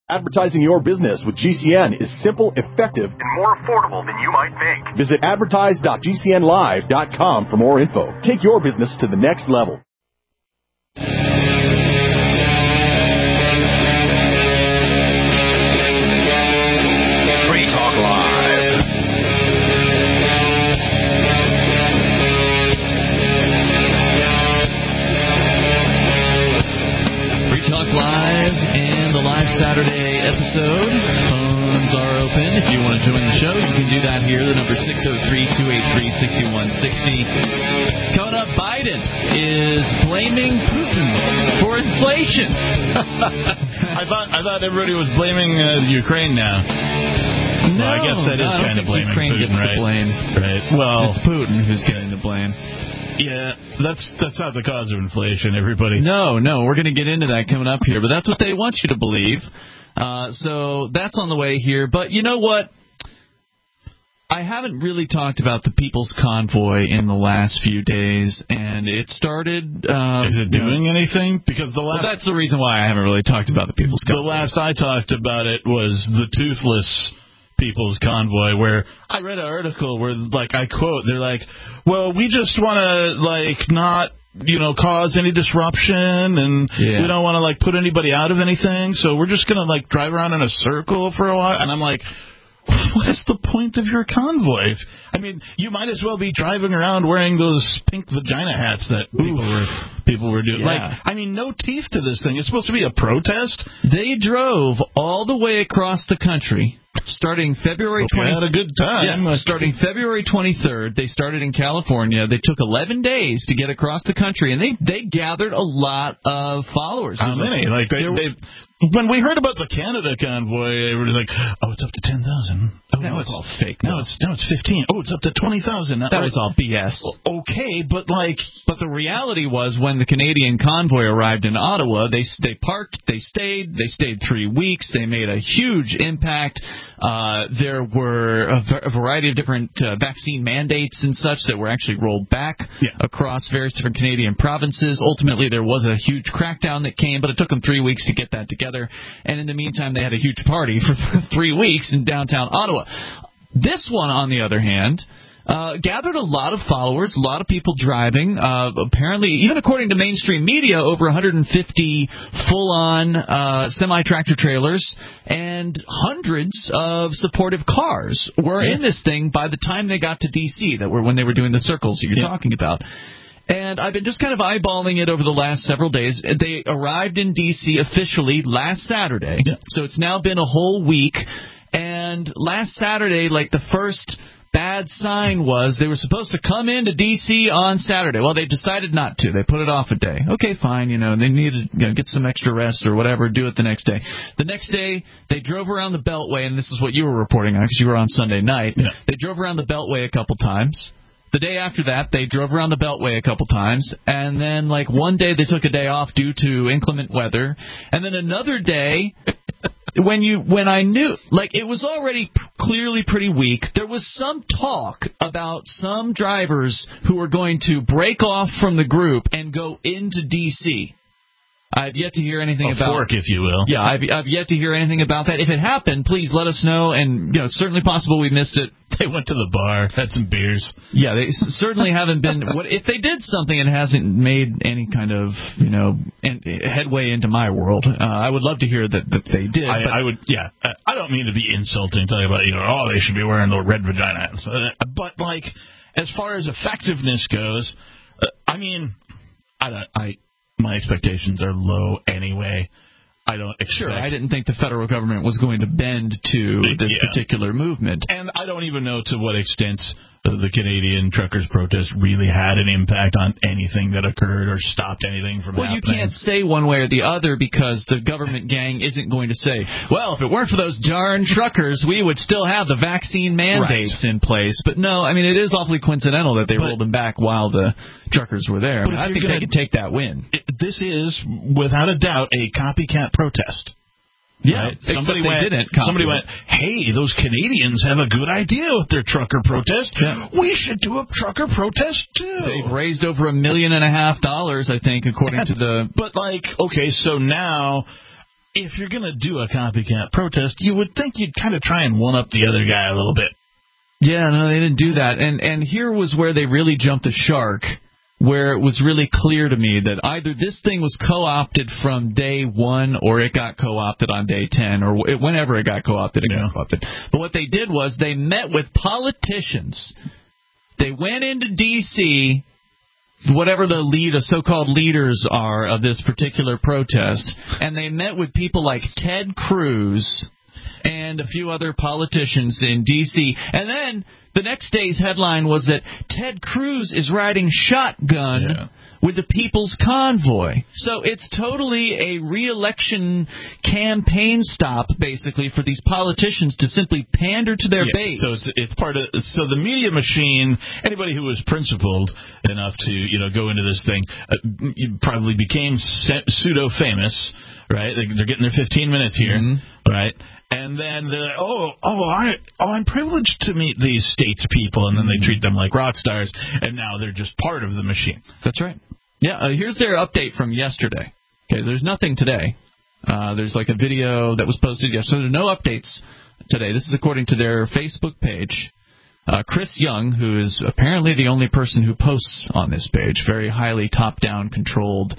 Advertising your business with GCN is simple, effective, and more affordable than you might think. Visit advertise.gcnlive.com for more info. Take your business to the next level. Free Talk Live. Free Talk Live and the live Saturday episode. Phones are open. If you want to join the show, you can do that here. The number 603-283-6160. Coming up, Biden is blaming Putin for inflation. I thought everybody was blaming Ukraine now. No, I guess that is kind of blaming Ukraine Putin, gets right? the blame. Right. Well, it's Putin who's getting the blame. Yeah, that's not the cause of inflation, everybody. No, we're going to get into that coming up here, but that's what they want you to believe. So that's on the way here. But you know what? I haven't really talked about the People's Convoy in the last few days, and it started... is it doing anything? Because that's the reason why I haven't really talked about the People's Convoy. The last I talked about it was the Toothless People's Convoy, where I read an article where, like, I quote, they're like, well, we just want to, like, not, cause any disruption, and we don't want to, like, put anybody out of anything, so we're just going to, like, drive around in a circle for a while. And I'm like, what is the point of your convoy? I mean, you might as well be driving around wearing those pink vagina hats that people were doing. Yeah. Like, I mean, no teeth to this thing. It's supposed to be a protest. They drove all the way across the country, starting February 23rd. Had a good time. Yeah, starting February 23rd. They started in California. They took 11 days to get across the country, and they gathered a lot of followers. How many? Like when we heard about the Canada convoy, everybody was like, "Oh, it's up to 10,000." Oh, that was all fake. Now it's 15. Oh, it's up to 20,000. That was all BS. Okay, but the reality was when the Canadian convoy arrived in Ottawa, they parked, they stayed 3 weeks. They made a huge impact. There were a variety of different vaccine mandates and such that were actually rolled back across various different Canadian provinces. Ultimately, there was a huge crackdown that came, but it took them 3 weeks to get that together. And in the meantime, they had a huge party for 3 weeks in downtown Ottawa. This one, on the other hand, gathered a lot of followers, a lot of people driving. Apparently, even according to mainstream media, over 150 full-on semi-tractor trailers and hundreds of supportive cars were in this thing by the time they got to D.C., when they were doing the circles that you're talking about. And I've been just kind of eyeballing it over the last several days. They arrived in D.C. officially last Saturday, so it's now been a whole week. And last Saturday, like, the first bad sign was they were supposed to come into D.C. on Saturday. Well, they decided not to. They put it off a day. Okay, fine. They needed to get some extra rest or whatever. Do it the next day. The next day, they drove around the Beltway, and this is what you were reporting on because you were on Sunday night. Yeah. They drove around the Beltway a couple times. The day after that, they drove around the Beltway a couple times, and then, like, one day they took a day off due to inclement weather, and then another day, when I knew, like, it was already clearly pretty weak, there was some talk about some drivers who were going to break off from the group and go into D.C. I've yet to hear anything about... fork, if you will. Yeah, I've yet to hear anything about that. If it happened, please let us know, and it's certainly possible we missed it. They went to the bar, had some beers. Yeah, they certainly haven't been... if they did something, it hasn't made any kind of, headway into my world. I would love to hear that they did. I would, yeah. I don't mean to be insulting, talking about, they should be wearing the red vagina hats. But, like, as far as effectiveness goes, my expectations are low anyway. I don't expect... Sure, I didn't think the federal government was going to bend to this particular movement. And I don't even know to what extent the Canadian truckers' protest really had an impact on anything that occurred or stopped anything from happening. Well, you can't say one way or the other because the government gang isn't going to say, well, if it weren't for those darn truckers, we would still have the vaccine mandates in place. But no, it is awfully coincidental that they rolled them back while the truckers were there. I think they could take that win. This is, without a doubt, a copycat protest. Yeah, right? Somebody went, hey, those Canadians have a good idea with their trucker protest. Yeah. We should do a trucker protest, too. They've raised over $1.5 million, I think, according to the... But, okay, so now if you're going to do a copycat protest, you would think you'd kind of try and one-up the other guy a little bit. Yeah, no, they didn't do that. And here was where they really jumped the shark, where it was really clear to me that either this thing was co-opted from day one or it got co-opted on day 10, or whenever it got co-opted, it got co-opted. But what they did was they met with politicians. They went into D.C., whatever the so-called leaders are of this particular protest, and they met with people like Ted Cruz and a few other politicians in D.C. And then the next day's headline was that Ted Cruz is riding shotgun with the People's Convoy. So it's totally a re-election campaign stop, basically, for these politicians to simply pander to their base. So it's part of. So the media machine. Anybody who was principled enough to go into this thing probably became pseudo famous, right? They're getting their 15 minutes here, right? And then they're like, I'm privileged to meet these statespeople, and then they treat them like rock stars, and now they're just part of the machine. That's right. Yeah, here's their update from yesterday. Okay, there's nothing today. There's like a video that was posted yesterday. There's no updates today. This is according to their Facebook page. Chris Young, who is apparently the only person who posts on this page, very highly top-down controlled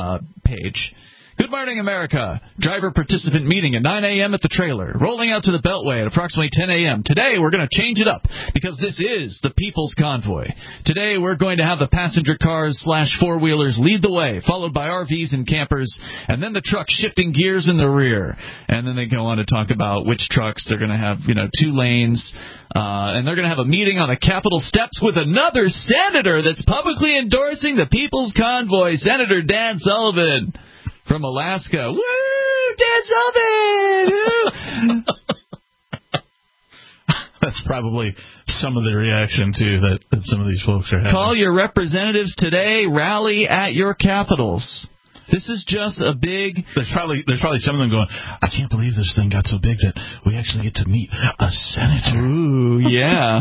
page. Good morning, America. Driver participant meeting at 9 a.m. at the trailer. Rolling out to the Beltway at approximately 10 a.m. Today, we're going to change it up because this is the People's Convoy. Today, we're going to have the passenger cars / four-wheelers lead the way, followed by RVs and campers, and then the trucks shifting gears in the rear. And then they go on to talk about which trucks they're going to have, 2 lanes. And they're going to have a meeting on the Capitol steps with another senator that's publicly endorsing the People's Convoy, Senator Dan Sullivan. From Alaska. Woo! Dan Sullivan! Woo! That's probably some of the reaction, too, that some of these folks are having. Call your representatives today. Rally at your capitals. This is just a big... There's probably some of them going, I can't believe this thing got so big that we actually get to meet a senator. Ooh, yeah.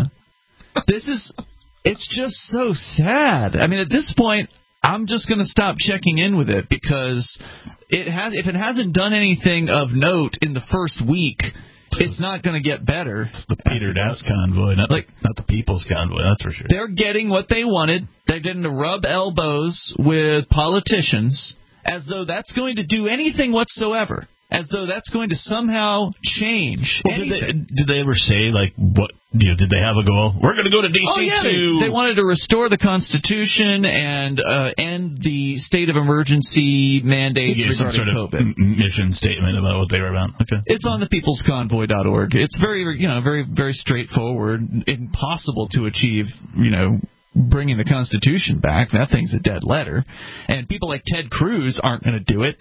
It's just so sad. I mean, at this point... I'm just going to stop checking in with it because if it hasn't done anything of note in the first week, it's not going to get better. It's the petered out convoy, not the People's Convoy, that's for sure. They're getting what they wanted. They're getting to rub elbows with politicians as though that's going to do anything whatsoever. As though that's going to somehow change. Well, did they ever say, what, did they have a goal? We're going to go to D.C. They wanted to restore the Constitution and end the state of emergency mandates regarding some sort COVID. Of mission statement about what they were about. Okay. It's on the peoplesconvoy.org. It's very, very, very straightforward. Impossible to achieve, bringing the Constitution back. That thing's a dead letter. And people like Ted Cruz aren't going to do it.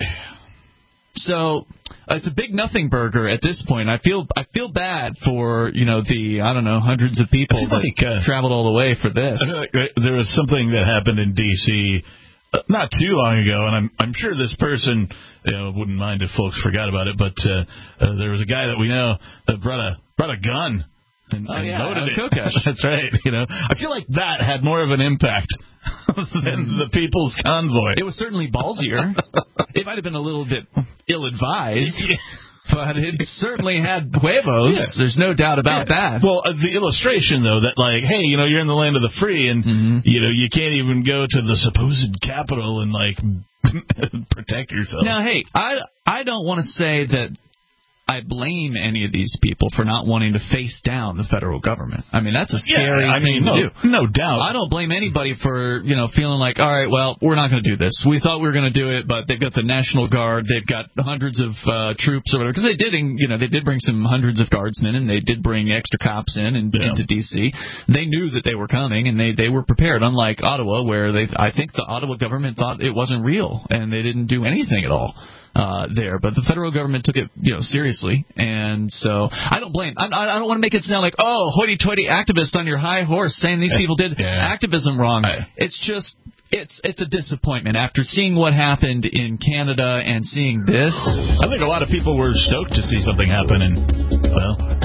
So it's a big nothing burger at this point. I feel bad for the hundreds of people that traveled all the way for this. I feel like there was something that happened in D.C. Not too long ago, and I'm sure this person wouldn't mind if folks forgot about it. But there was a guy that we know that brought a gun. And loaded it. Kokesh. That's right. I feel like that had more of an impact than the People's Convoy. It was certainly ballsier. It might have been a little bit ill-advised, but it certainly had huevos. Yeah. There's no doubt about that. Well, the illustration, though, that hey, you're in the land of the free, and you can't even go to the supposed capital and protect yourself. Now, hey, I don't want to say that I blame any of these people for not wanting to face down the federal government. I mean, that's a scary thing to do. No doubt. I don't blame anybody for, feeling like, all right, well, we're not going to do this. We thought we were going to do it, but they've got the National Guard. They've got hundreds of troops or whatever. Because they did bring some hundreds of guardsmen, and they did bring extra cops into D.C. They knew that they were coming, and they were prepared, unlike Ottawa, where I think the Ottawa government thought it wasn't real, and they didn't do anything at all. There, but the federal government took it, seriously, and so I don't blame. I don't want to make it sound like, hoity-toity activist on your high horse saying these people did activism wrong. It's just, it's a disappointment after seeing what happened in Canada and seeing this. I think a lot of people were stoked to see something happen, and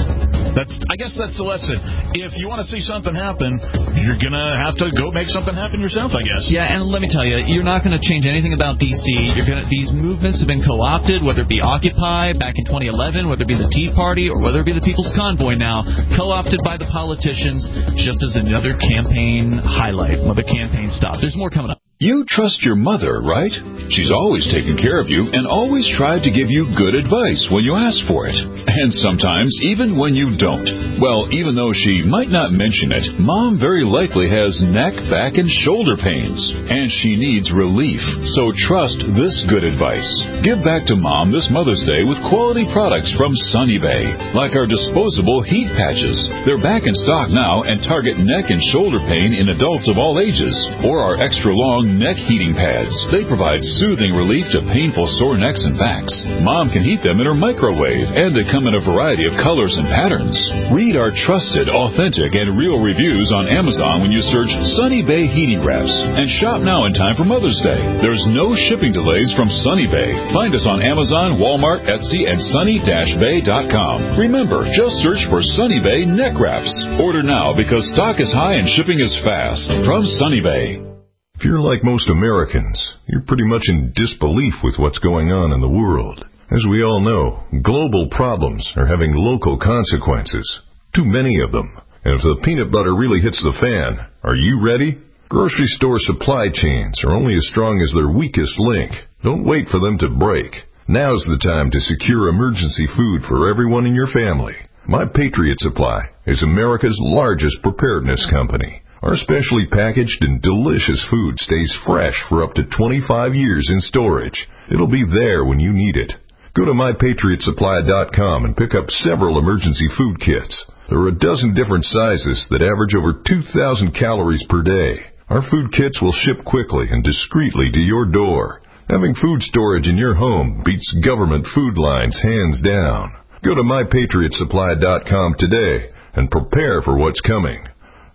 I guess that's the lesson. If you want to see something happen, you're going to have to go make something happen yourself, I guess. Yeah, and let me tell you, you're not going to change anything about D.C. These movements have been co-opted, whether it be Occupy back in 2011, whether it be the Tea Party, or whether it be the People's Convoy now, co-opted by the politicians just as another campaign highlight, another campaign stop. There's more coming up. You trust your mother, right? She's always taken care of you and always tried to give you good advice when you ask for it. And sometimes even when you don't. Well, even though she might not mention it, Mom very likely has neck, back, and shoulder pains. And she needs relief. So trust this good advice. Give back to Mom this Mother's Day with quality products from Sunny Bay. Like our disposable heat patches. They're back in stock now and target neck and shoulder pain in adults of all ages. Or our extra long neck heating pads. They provide soothing relief to painful sore necks and backs. Mom can heat them in her microwave, and they come in a variety of colors and patterns. Read our trusted, authentic, and real reviews on Amazon when you search Sunny Bay Heating Wraps. And shop now in time for Mother's Day. There's no shipping delays from Sunny Bay. Find us on Amazon, Walmart, Etsy, and sunny-bay.com. Remember, just search for Sunny Bay Neck Wraps. Order now because stock is high and shipping is fast. From Sunny Bay. If you're like most Americans, you're pretty much in disbelief with what's going on in the world. As we all know, global problems are having local consequences. Too many of them. And if the peanut butter really hits the fan, are you ready? Grocery store supply chains are only as strong as their weakest link. Don't wait for them to break. Now's the time to secure emergency food for everyone in your family. My Patriot Supply is America's largest preparedness company. Our specially packaged and delicious food stays fresh for up to 25 years in storage. It'll be there when you need it. Go to MyPatriotSupply.com and pick up several emergency food kits. There are a dozen different sizes that average over 2,000 calories per day. Our food kits will ship quickly and discreetly to your door. Having food storage in your home beats government food lines hands down. Go to MyPatriotSupply.com today and prepare for what's coming.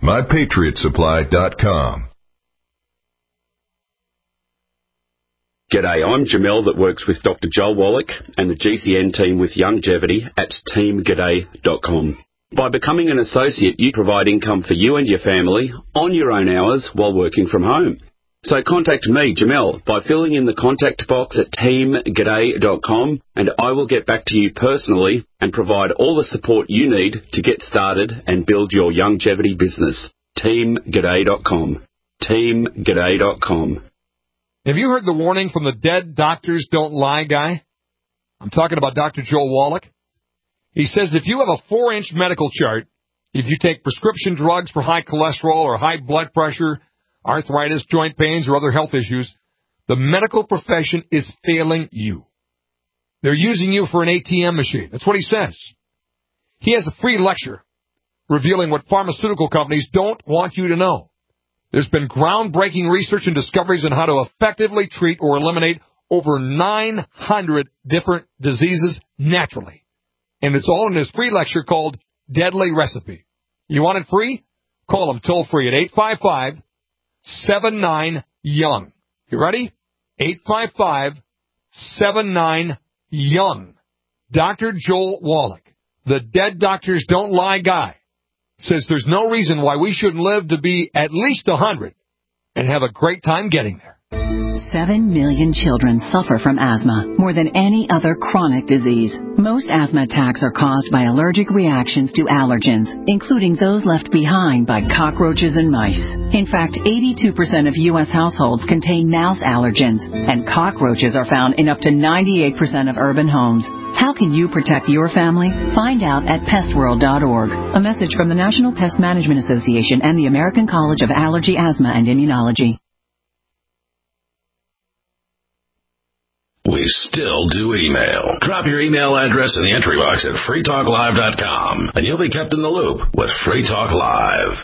MyPatriotSupply.com. G'day, I'm Jamel that works with Dr. Joel Wallach and the GCN team with Longevity at teamg'day.com. By becoming an associate, you provide income for you and your family on your own hours while working from home. So contact me, Jamel, by filling in the contact box at teamg'day.com, and I will get back to you personally and provide all the support you need to get started and build your longevity business. teamg'day.com. teamg'day.com. Have you heard the warning from the Dead Doctors Don't Lie guy? I'm talking about Dr. Joel Wallach. He says if you have a 4-inch medical chart, if you take prescription drugs for high cholesterol or high blood pressure, arthritis, joint pains, or other health issues, the medical profession is failing you. They're using you for an ATM machine. That's what he says. He has a free lecture revealing what pharmaceutical companies don't want you to know. There's been groundbreaking research and discoveries on how to effectively treat or eliminate over 900 different diseases naturally. And it's all in his free lecture called Deadly Recipe. You want it free? Call him toll-free at 855-79-YOUNG. You ready? 855-79-YOUNG. Dr. Joel Wallach, the Dead Doctors Don't Lie guy, says there's no reason why we shouldn't live to be at least 100 and have a great time getting there. 7 million children suffer from asthma, more than any other chronic disease. Most asthma attacks are caused by allergic reactions to allergens, including those left behind by cockroaches and mice. In fact, 82% of U.S. households contain mouse allergens, and cockroaches are found in up to 98% of urban homes. How can you protect your family? Find out at pestworld.org. A message from the National Pest Management Association and the American College of Allergy, Asthma, and Immunology. We still do email. Drop your email address in the entry box at freetalklive.com, and you'll be kept in the loop with Free Talk Live.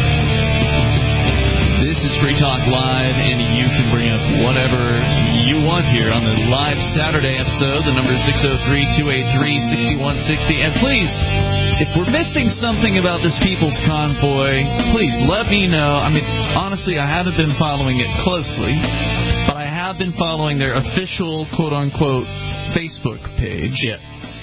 This is Free Talk Live, and you can bring up whatever you want live here on the live Saturday episode. The number is 603-283-6160. And please, if we're missing something about this People's Convoy, please let me know. I mean, honestly, I haven't been following it closely, but I have been following their official, quote-unquote, Facebook page. Yeah.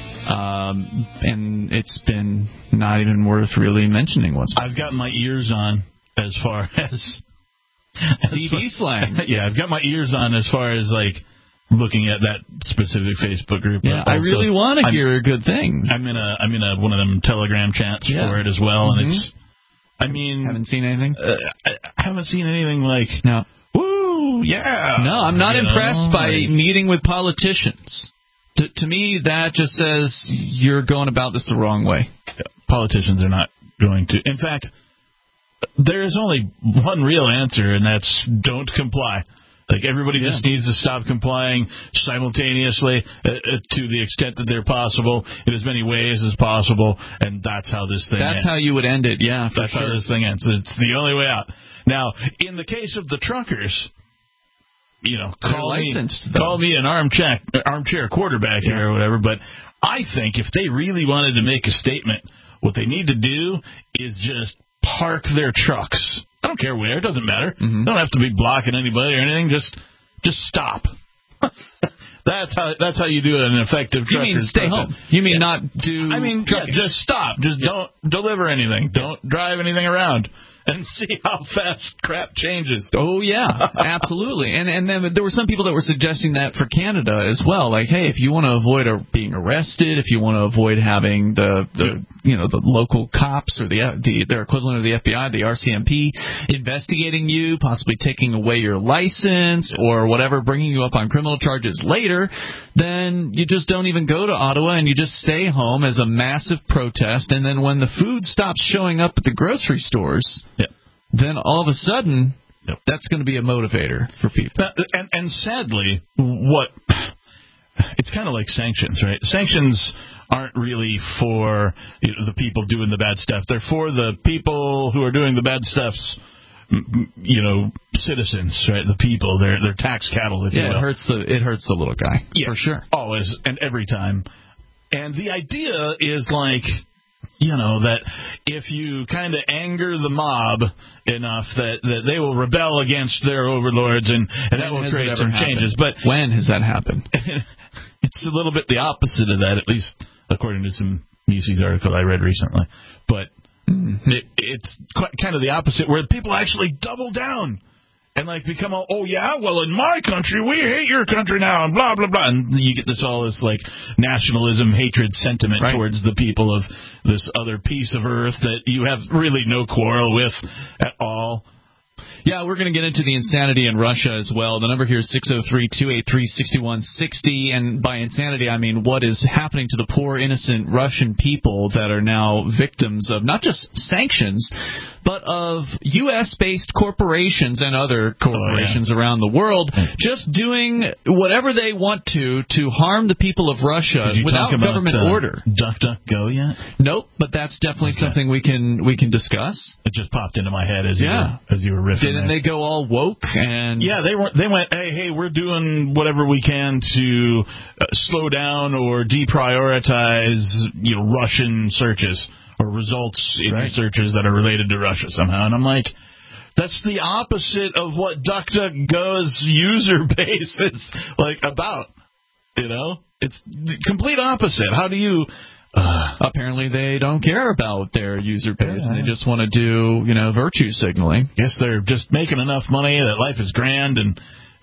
And it's been not even worth really mentioning what's I've got my ears on as far as DB slang. Yeah, I've got my ears on as far as, like, looking at that specific Facebook group. Yeah, I really want to hear good things. I'm in a one of them Telegram chats for it as well, and it's, I mean... Haven't seen anything? I haven't seen anything like... No. Woo, yeah! No, I'm not impressed by meeting with politicians. To me, that just says you're going about this the wrong way. Politicians are not going to. In fact, there is only one real answer, and that's don't comply. Like, everybody just needs to stop complying simultaneously to the extent that they're possible, in as many ways as possible, and that's how this thing ends. That's how you would end it, yeah. That's how this thing ends. It's the only way out. Now, in the case of the truckers... You know, call me an armchair quarterback here or whatever, but I think if they really wanted to make a statement, what they need to do is just park their trucks. I don't care where, it doesn't matter. Don't have to be blocking anybody or anything, just stop. That's how you do an effective trucker. You mean stay home. You mean not do... I mean, just stop. Just don't deliver anything. Don't drive anything around. And see how fast crap changes. Oh, yeah, absolutely. And then there were some people that were suggesting that for Canada as well. Like, hey, if you want to avoid being arrested, if you want to avoid having the local cops or their equivalent of the FBI, the RCMP, investigating you, possibly taking away your license or whatever, bringing you up on criminal charges later, then you just don't even go to Ottawa and you just stay home as a massive protest. And then when the food stops showing up at the grocery stores... then all of a sudden, that's going to be a motivator for people. And sadly, it's kind of like sanctions, right? Sanctions aren't really for the people doing the bad stuff. They're for the people who are doing the bad stuff's, citizens, right? The people, they're tax cattle, if you will. It hurts the little guy, for sure. Always and every time. And the idea is like... that if you kind of anger the mob enough that they will rebel against their overlords and that will create some changes. But when has that happened? It's a little bit the opposite of that, at least according to some Mises article I read recently. But it's kind of the opposite, where people actually double down. And, become in my country, we hate your country now, and blah, blah, blah. And you get this nationalism, hatred sentiment towards the people of this other piece of earth that you have really no quarrel with at all. Yeah, we're going to get into the insanity in Russia as well. The number here is 603-283-6160. And by insanity, I mean what is happening to the poor, innocent Russian people that are now victims of not just sanctions, but of U.S.-based corporations and other corporations around the world just doing whatever they want to harm the people of Russia without government order. DuckDuckGo yet? Nope, but that's definitely something we can discuss. It just popped into my head as you were riffing. Didn't they go all woke? And they went, hey, we're doing whatever we can to slow down or deprioritize Russian searches or results in researches that are related to Russia somehow. And I'm like, that's the opposite of what DuckDuckGo's user base is about. It's the complete opposite. How do you... Apparently they don't care about their user base, and they just want to do, virtue signaling. Guess they're just making enough money that life is grand, and,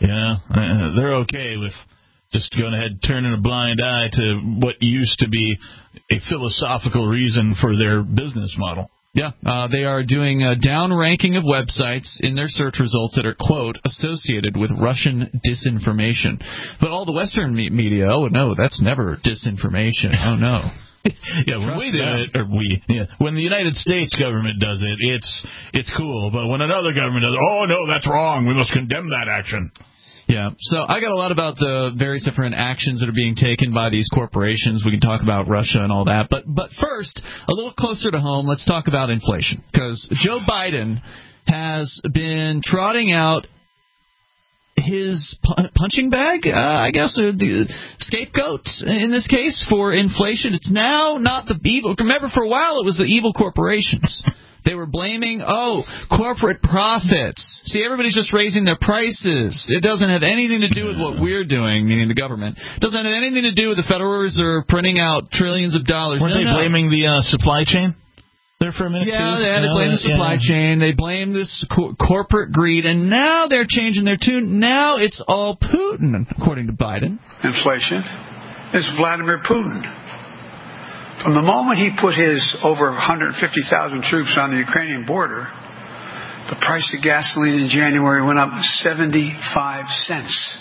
they're okay with just going ahead turning a blind eye to what used to be a philosophical reason for their business model. Yeah, they are doing a down-ranking of websites in their search results that are, quote, associated with Russian disinformation. But all the Western media, oh, no, that's never disinformation. Oh, no. When we do it, when the United States government does it, it's cool. But when another government does it, oh, no, that's wrong. We must condemn that action. Yeah, so I got a lot about the various different actions that are being taken by these corporations. We can talk about Russia and all that. But first, a little closer to home, let's talk about inflation. Because Joe Biden has been trotting out his punching bag, I guess, or the scapegoat in this case for inflation. It's now not the evil. Remember, for a while it was the evil corporations. They were blaming, corporate profits. See, everybody's just raising their prices. It doesn't have anything to do with what we're doing, meaning the government. It doesn't have anything to do with the Federal Reserve printing out trillions of dollars. Weren't they blaming the supply chain? There for a minute, yeah, too? they had to blame the supply chain. They blamed this corporate greed, and now they're changing their tune. Now it's all Putin, according to Biden. Inflation is Vladimir Putin. From the moment he put his over 150,000 troops on the Ukrainian border, the price of gasoline in January went up 75 cents.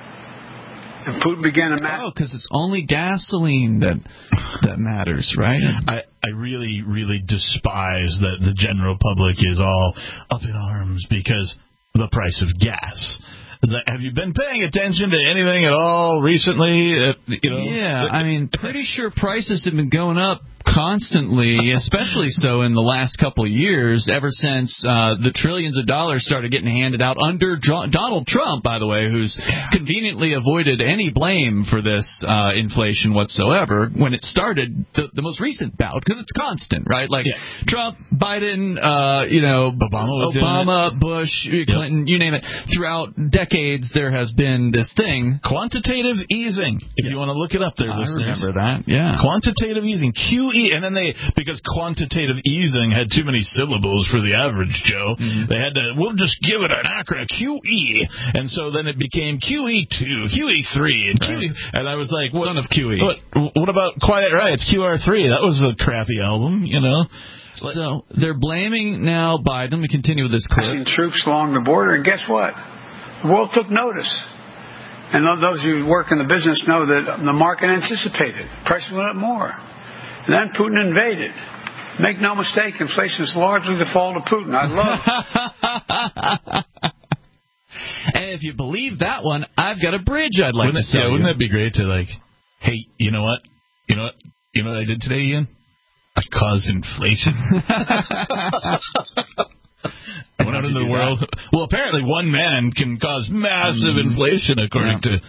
And Putin began to match. Oh, because it's only gasoline that matters, right? I really, really despise that the general public is all up in arms because of the price of gas. Have you been paying attention to anything at all recently? Yeah, I mean, pretty sure prices have been going up constantly, especially so in the last couple of years, ever since the trillions of dollars started getting handed out under Donald Trump, by the way, who's conveniently avoided any blame for this inflation whatsoever when it started, the most recent bout, because it's constant, right? Like Trump, Biden, Obama, Bush, Clinton, you name it. Throughout decades, there has been this thing. Quantitative easing, if you want to look it up there, listeners. I remember that, yeah. Quantitative easing, QE. And then because quantitative easing had too many syllables for the average Joe, they had to, we'll just give it an acronym, QE. And so then it became QE2, QE3, and QE. And I was like, son of QE. What about Quiet Riot's QR3? That was a crappy album, So they're blaming now Biden. We continue with this clip. Troops along the border, and guess what? The world took notice. And those who work in the business know that the market anticipated. Prices went up more. And then Putin invaded. Make no mistake, inflation is largely the fault of Putin. I love it. And if you believe that one, I've got a bridge I'd like to sell you. Wouldn't that be great to hey, you know what? You know what I did today, Ian? I caused inflation. I went out into the world. Well, apparently one man can cause massive inflation, according to...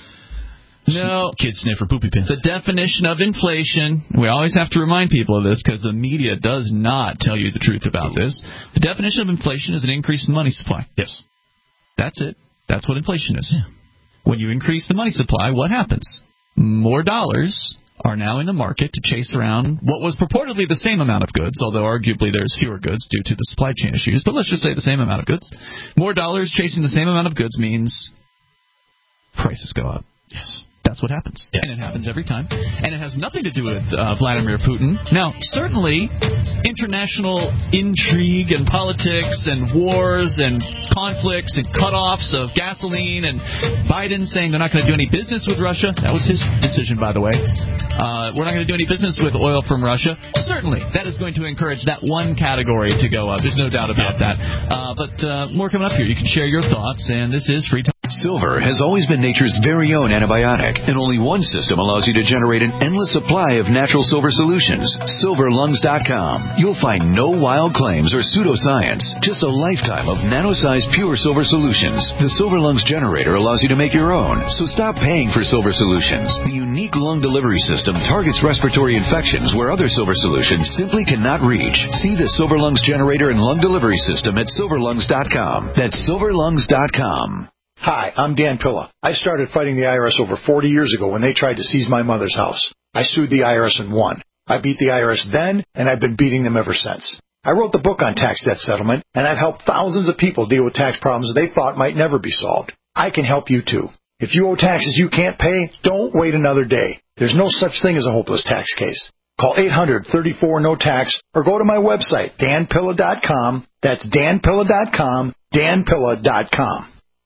No. Kid sniffer poopy pins. The definition of inflation, we always have to remind people of this because the media does not tell you the truth about this. The definition of inflation is an increase in the money supply. Yes. That's it. That's what inflation is. Yeah. When you increase the money supply, what happens? More dollars are now in the market to chase around what was purportedly the same amount of goods, although arguably there's fewer goods due to the supply chain issues. But let's just say the same amount of goods. More dollars chasing the same amount of goods means prices go up. Yes. That's what happens. Yeah. And it happens every time. And it has nothing to do with Vladimir Putin. Now, certainly, international intrigue and politics and wars and conflicts and cutoffs of gasoline and Biden saying they're not going to do any business with Russia. That was his decision, by the way. We're not going to do any business with oil from Russia. Certainly, that is going to encourage that one category to go up. There's no doubt about that. But more coming up here. You can share your thoughts, and this is Free Talk. Silver has always been nature's very own antibiotic, and only one system allows you to generate an endless supply of natural silver solutions. SilverLungs.com. You'll find no wild claims or pseudoscience, just a lifetime of nano-sized pure silver solutions. The Silver Lungs generator allows you to make your own, so stop paying for silver solutions. The unique lung delivery system targets respiratory infections where other silver solutions simply cannot reach. See the Silver Lungs generator and lung delivery system at SilverLungs.com. That's SilverLungs.com. Hi, I'm Dan Pilla. I started fighting the IRS over 40 years ago when they tried to seize my mother's house. I sued the IRS and won. I beat the IRS then, and I've been beating them ever since. I wrote the book on tax debt settlement, and I've helped thousands of people deal with tax problems they thought might never be solved. I can help you too. If you owe taxes you can't pay, don't wait another day. There's no such thing as a hopeless tax case. Call 800-34-NO-TAX or go to my website, danpilla.com. That's danpilla.com, danpilla.com.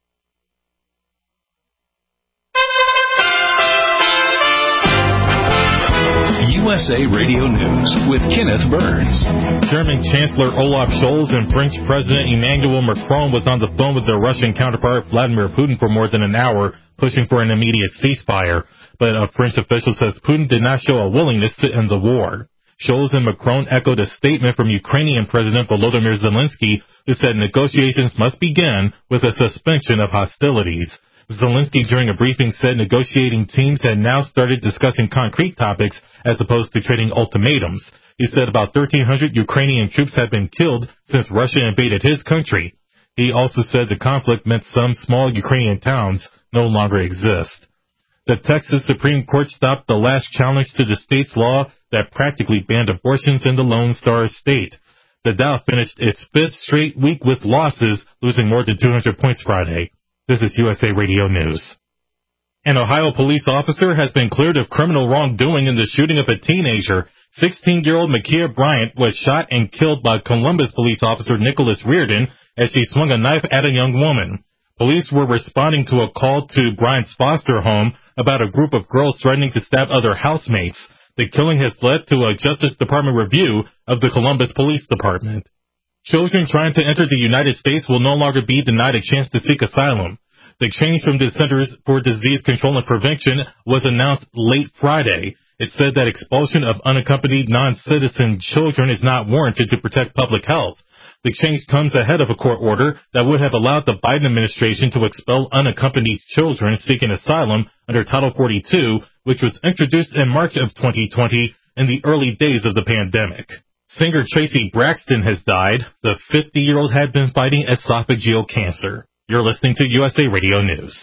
USA Radio News with Kenneth Burns. German Chancellor Olaf Scholz and French President Emmanuel Macron was on the phone with their Russian counterpart Vladimir Putin for more than an hour, pushing for an immediate ceasefire. But a French official says Putin did not show a willingness to end the war. Scholz and Macron echoed a statement from Ukrainian President Volodymyr Zelensky, who said negotiations must begin with a suspension of hostilities. Zelensky, during a briefing, said negotiating teams had now started discussing concrete topics as opposed to trading ultimatums. He said about 1,300 Ukrainian troops had been killed since Russia invaded his country. He also said the conflict meant some small Ukrainian towns no longer exist. The Texas Supreme Court stopped the last challenge to the state's law that practically banned abortions in the Lone Star State. The Dow finished its fifth straight week with losses, losing more than 200 points Friday. This is USA Radio News. An Ohio police officer has been cleared of criminal wrongdoing in the shooting of a teenager. 16-year-old Makia Bryant was shot and killed by Columbus police officer Nicholas Reardon as she swung a knife at a young woman. Police were responding to a call to Bryant's foster home about a group of girls threatening to stab other housemates. The killing has led to a Justice Department review of the Columbus Police Department. Children trying to enter the United States will no longer be denied a chance to seek asylum. The change from the Centers for Disease Control and Prevention was announced late Friday. It said that expulsion of unaccompanied non-citizen children is not warranted to protect public health. The change comes ahead of a court order that would have allowed the Biden administration to expel unaccompanied children seeking asylum under Title 42, which was introduced in March of 2020 in the early days of the pandemic. Singer Tracy Braxton has died. The 50-year-old had been fighting esophageal cancer. You're listening to USA Radio News.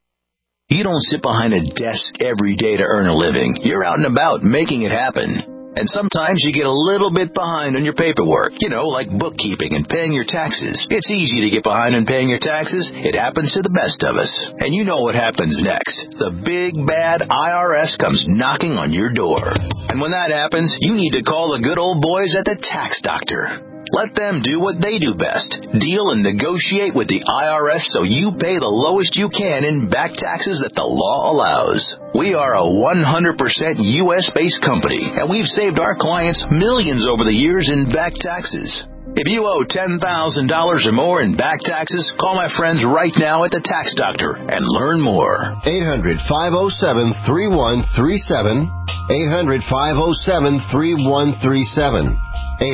You don't sit behind a desk every day to earn a living. You're out and about making it happen. And sometimes you get a little bit behind on your paperwork, like bookkeeping and paying your taxes. It's easy to get behind on paying your taxes. It happens to the best of us. And you know what happens next. The big, bad IRS comes knocking on your door. And when that happens, you need to call the good old boys at the Tax Doctor. Let them do what they do best. Deal and negotiate with the IRS so you pay the lowest you can in back taxes that the law allows. We are a 100% U.S.-based company, and we've saved our clients millions over the years in back taxes. If you owe $10,000 or more in back taxes, call my friends right now at the Tax Doctor and learn more. 800-507-3137. 800-507-3137.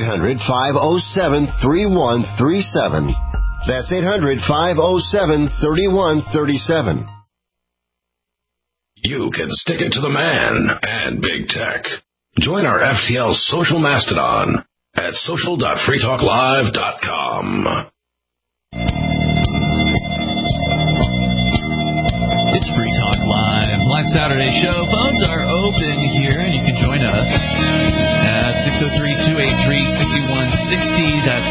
800-507-3137. That's 800-507-3137. You can stick it to the man and big tech. Join our FTL social mastodon at social.freetalklive.com. It's Free Talk Live. Live Saturday show. Phones are open here, and you can join us at 603-283-6160. That's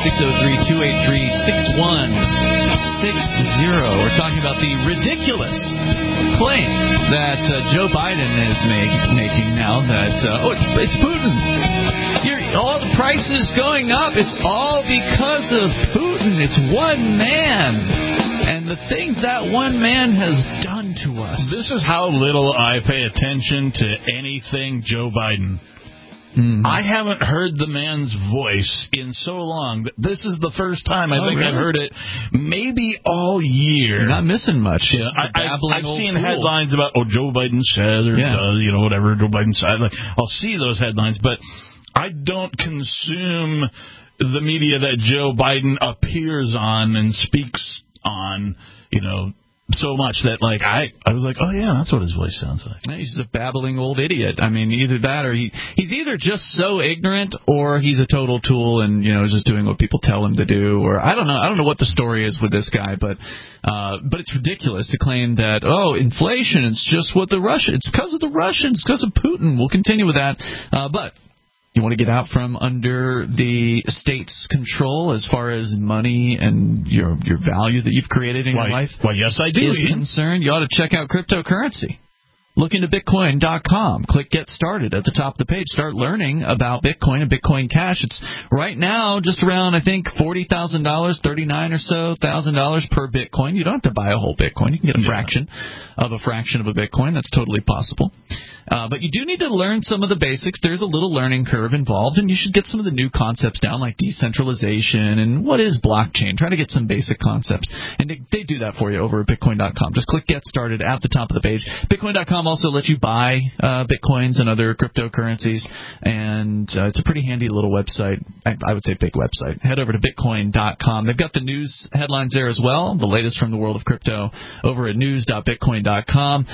603-283-6160. We're talking about the ridiculous claim that Joe Biden is making now that, it's Putin. All the prices going up. It's all because of Putin. It's one man. And the things that one man has done to us. This is how little I pay attention to anything Joe Biden. Mm-hmm. I haven't heard the man's voice in so long. This is the first time I've heard it maybe all year. You're not missing much. Yeah, I've seen headlines about, Joe Biden says or does, whatever Joe Biden said. I'll see those headlines, but I don't consume the media that Joe Biden appears on and speaks on, so much that, I was like, that's what his voice sounds like. He's a babbling old idiot. I mean, either that or he's either just so ignorant or he's a total tool and, just doing what people tell him to do. Or I don't know. I don't know what the story is with this guy, but it's ridiculous to claim that, inflation, it's just what it's because of the Russians, because of Putin. We'll continue with that. But you want to get out from under the state's control as far as money and your value that you've created in your life? Well, yes, I do. Is concerned, you ought to check out cryptocurrency. Look into Bitcoin.com. Click Get Started at the top of the page. Start learning about Bitcoin and Bitcoin Cash. It's right now just around, I think, $40,000, $39,000 or so per Bitcoin. You don't have to buy a whole Bitcoin. You can get a fraction of a Bitcoin. That's totally possible. But you do need to learn some of the basics. There's a little learning curve involved, and you should get some of the new concepts down, like decentralization and what is blockchain. Try to get some basic concepts. And they do that for you over at Bitcoin.com. Just click Get Started at the top of the page. Bitcoin.com Bitcoin.com also lets you buy Bitcoins and other cryptocurrencies, and it's a pretty handy little website. I would say big website. Head over to Bitcoin.com. They've got the news headlines there as well, the latest from the world of crypto, over at news.bitcoin.com.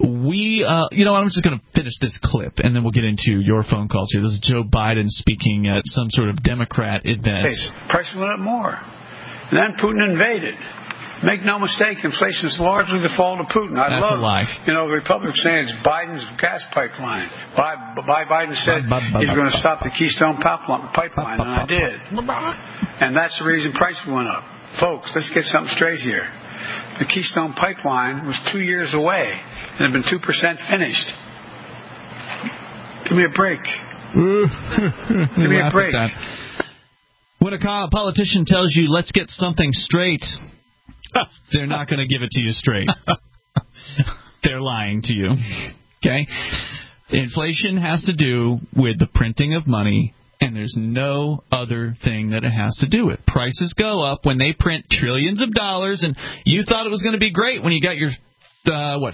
I'm just going to finish this clip, and then we'll get into your phone calls here. This is Joe Biden speaking at some sort of Democrat event. Price went up more. And then Putin invaded. Make no mistake, inflation is largely the fault of Putin. That's a lie. The Republicans saying it's Biden's gas pipeline. Biden said he's going to stop the Keystone pipeline, and I did. And that's the reason prices went up. Folks, let's get something straight here. The Keystone pipeline was 2 years away and had been 2% finished. Give me a break. Give me a break. When a politician tells you, let's get something straight, they're not going to give it to you straight. They're lying to you. Okay? Inflation has to do with the printing of money, and there's no other thing that it has to do with. Prices go up when they print trillions of dollars, and you thought it was going to be great when you got your $1,500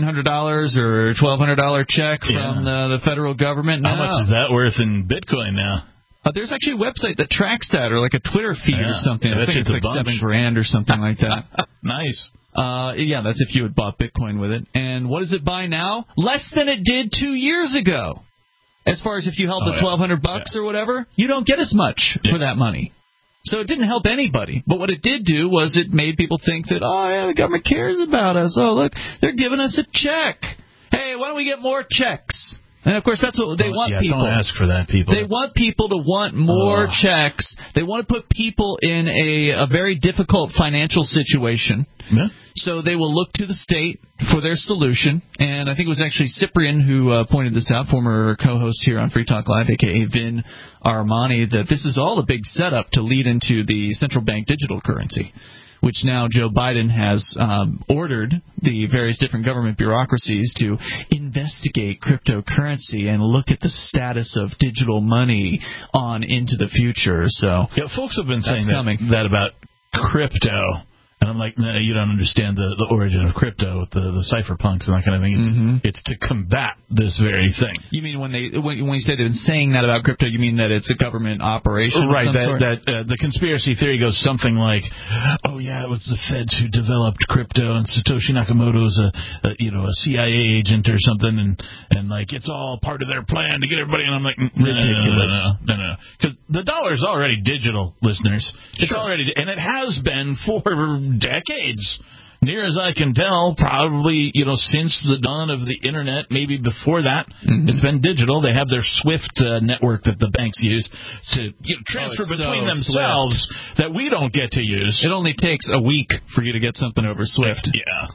or $1,200 check from the federal government. How much is that worth in Bitcoin now? There's actually a website that tracks that, or like a Twitter feed or something. I think it's like $7,000 or something like that. Nice. That's if you had bought Bitcoin with it. And what does it buy now? Less than it did 2 years ago. As far as if you held the $1,200 or whatever, you don't get as much for that money. So it didn't help anybody. But what it did do was it made people think that, the government cares about us. Oh, look, they're giving us a check. Hey, why don't we get more checks? And, of course, that's what they want people. Don't ask for that, people. They want people to want more checks. They want to put people in a very difficult financial situation. Yeah. So they will look to the state for their solution. And I think it was actually Cyprian who pointed this out, former co-host here on Free Talk Live, a.k.a. Vin Armani, that this is all a big setup to lead into the central bank digital currency, which now Joe Biden has ordered the various different government bureaucracies to investigate cryptocurrency and look at the status of digital money on into the future. So folks have been saying that about crypto. And I'm like, no, you don't understand the origin of crypto with the cypherpunks and that kind of thing. It's to combat this very thing. You mean when you say they've been saying that about crypto, you mean that it's a government operation? Right, of some sort? The conspiracy theory goes something like, it was the Feds who developed crypto, and Satoshi Nakamoto was a CIA agent or something, and like it's all part of their plan to get everybody. And I'm like, ridiculous. No. Because the dollar's already digital, listeners. It's already, and it has been for decades, near as I can tell, probably, since the dawn of the internet, maybe before that. It's been digital. They have their SWIFT network that the banks use to transfer between themselves that we don't get to use. It only takes a week for you to get something over SWIFT.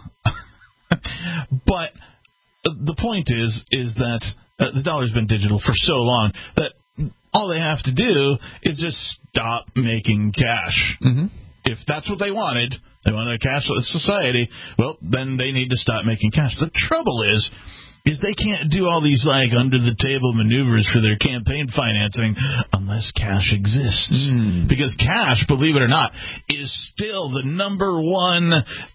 Yeah. But the point is that the dollar's been digital for so long that all they have to do is just stop making cash. If that's what they wanted a cashless society, well, then they need to stop making cash. The trouble is they can't do all these under-the-table maneuvers for their campaign financing unless cash exists. Because cash, believe it or not, is still the number one.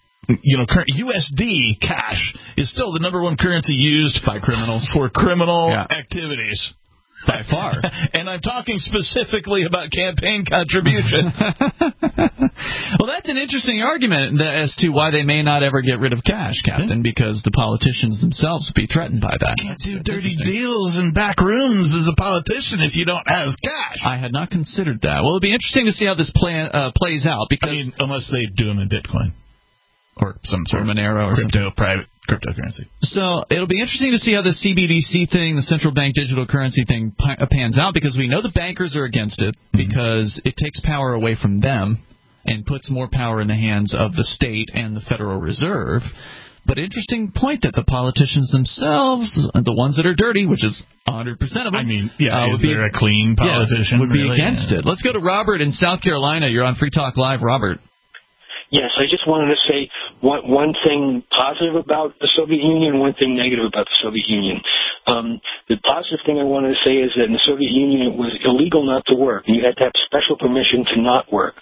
USD cash is still the number one currency used by criminals for criminal activities. By far. And I'm talking specifically about campaign contributions. Well, that's an interesting argument as to why they may not ever get rid of cash, Captain, because the politicians themselves would be threatened by that. You can't do dirty deals in back rooms as a politician if you don't have cash. I had not considered that. Well, it'll be interesting to see how this plays out. Because unless they do them in Bitcoin. Or some sort of Monero or private cryptocurrency. So it'll be interesting to see how the CBDC thing, the central bank digital currency thing, pans out, because we know the bankers are against it because it takes power away from them and puts more power in the hands of the state and the Federal Reserve. But interesting point that the politicians themselves, the ones that are dirty, which is 100% of them. Is there a clean politician? Would be against it. Let's go to Robert in South Carolina. You're on Free Talk Live, Robert. Yes, I just wanted to say one thing positive about the Soviet Union and one thing negative about the Soviet Union. The positive thing I wanted to say is that in the Soviet Union it was illegal not to work. You had to have special permission to not work.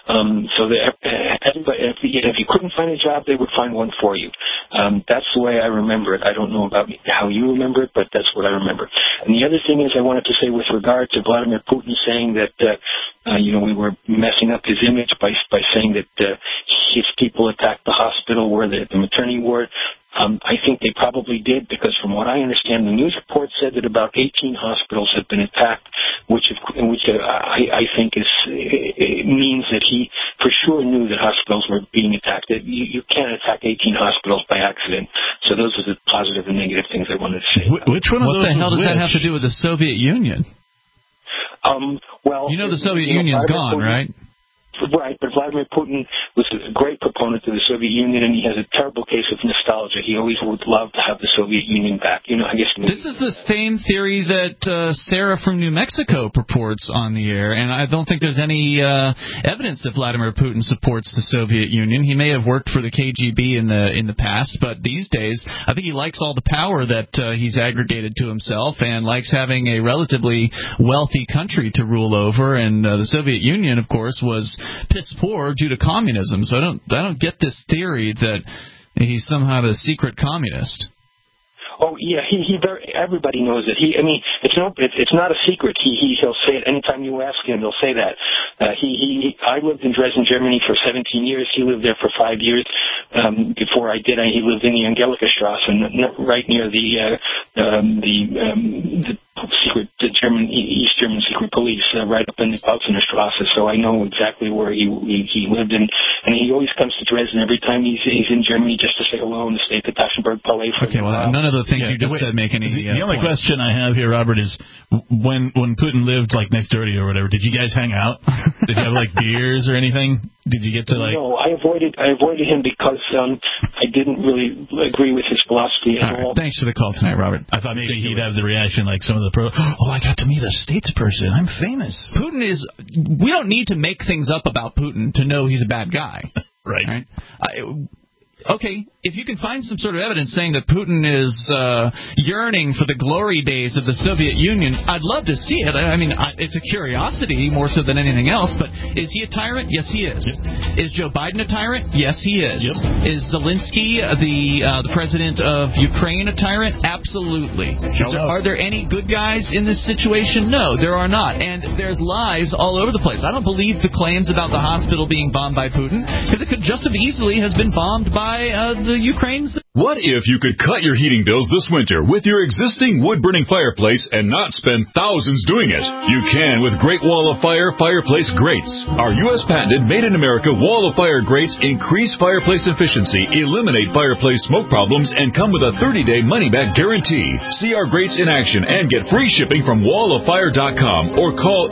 So that everybody, if you couldn't find a job, they would find one for you. That's the way I remember it. I don't know about how you remember it, but that's what I remember. And the other thing is, I wanted to say with regard to Vladimir Putin saying that we were messing up his image by saying that his people attacked the hospital where the maternity ward. I think they probably did, because from what I understand, the news report said that about 18 hospitals have been attacked, which I think means that he for sure knew that hospitals were being attacked. You can't attack 18 hospitals by accident. So those are the positive and negative things I wanted to say. Which one of those? What the hell does that have to do with the Soviet Union? Well, the Soviet Union's gone, right? Right, but Vladimir Putin was a great proponent of the Soviet Union, and he has a terrible case of nostalgia. He always would love to have the Soviet Union back. I guess this is the same theory that Sarah from New Mexico purports on the air, and I don't think there's any evidence that Vladimir Putin supports the Soviet Union. He may have worked for the KGB in the past, but these days I think he likes all the power that he's aggregated to himself, and likes having a relatively wealthy country to rule over. And the Soviet Union, of course, was piss poor due to communism. So I don't get this theory that he's somehow a secret communist. Oh yeah, everybody knows it. It's not a secret. He'll say it anytime you ask him. He'll say that. I lived in Dresden, Germany for 17 years. He lived there for 5 years. Before I did, he lived in the Angelika-Strasse, right near the East German secret police, right up in the Pautzener Strasse. So I know exactly where he lived, and he always comes to Dresden every time he's in Germany just to say hello and to stay at the Taschenberg Palais. Okay, well, none of the things you just said make any. The only question I have here, Robert, is when Putin lived next door to you or whatever, did you guys hang out? Did you have beers or anything? Did you get to No, I avoided him because I didn't really agree with his philosophy at all. Thanks for the call tonight, Robert. I thought maybe he'd have the reaction like some of the I got to meet a statesperson. I'm famous. Putin is. We don't need to make things up about Putin to know he's a bad guy. Right. Okay, if you can find some sort of evidence saying that Putin is yearning for the glory days of the Soviet Union, I'd love to see it. It's a curiosity more so than anything else, but is he a tyrant? Yes, he is. Yep. Is Joe Biden a tyrant? Yes, he is. Yep. Is Zelensky, the president of Ukraine, a tyrant? Absolutely. Are there any good guys in this situation? No, there are not. And there's lies all over the place. I don't believe the claims about the hospital being bombed by Putin, because it could just as easily has been bombed by the Ukrainians. What if you could cut your heating bills this winter with your existing wood-burning fireplace and not spend thousands doing it? You can with Great Wall of Fire fireplace grates. Our U.S. patented made-in-America Wall of Fire grates increase fireplace efficiency, eliminate fireplace smoke problems, and come with a 30-day money-back guarantee. See our grates in action and get free shipping from walloffire.com or call